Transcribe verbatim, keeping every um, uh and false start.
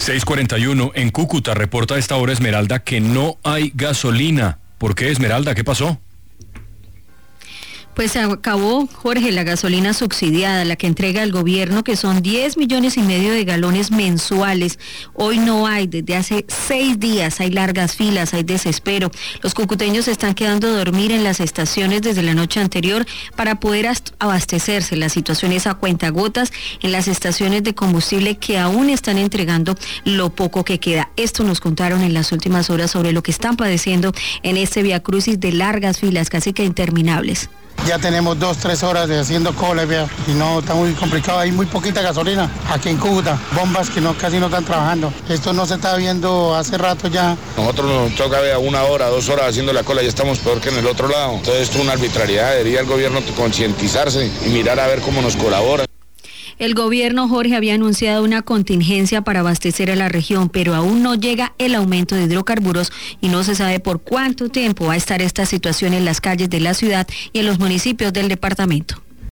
seis cuarenta y uno, en Cúcuta reporta a esta hora Esmeralda que no hay gasolina. ¿Por qué, Esmeralda? ¿Qué pasó? Pues acabó, Jorge, la gasolina subsidiada, la que entrega el gobierno, que son diez millones y medio de galones mensuales. Hoy no hay, desde hace seis días hay largas filas, hay desespero. Los cucuteños están quedando a dormir en las estaciones desde la noche anterior para poder abastecerse. La situación es a cuentagotas en las estaciones de combustible que aún están entregando lo poco que queda. Esto nos contaron en las últimas horas sobre lo que están padeciendo en este viacrucis de largas filas, casi que interminables. Ya tenemos dos, tres horas de haciendo cola, vea, y no, está muy complicado, hay muy poquita gasolina aquí en Cúcuta, bombas que no casi no están trabajando. Esto no se está viendo hace rato ya. Nosotros nos toca ver una hora, dos horas haciendo la cola, ya estamos peor que en el otro lado. Entonces esto es una arbitrariedad, debería el gobierno concientizarse y mirar a ver cómo nos colabora. El gobierno, Jorge, había anunciado una contingencia para abastecer a la región, pero aún no llega el aumento de hidrocarburos y no se sabe por cuánto tiempo va a estar esta situación en las calles de la ciudad y en los municipios del departamento.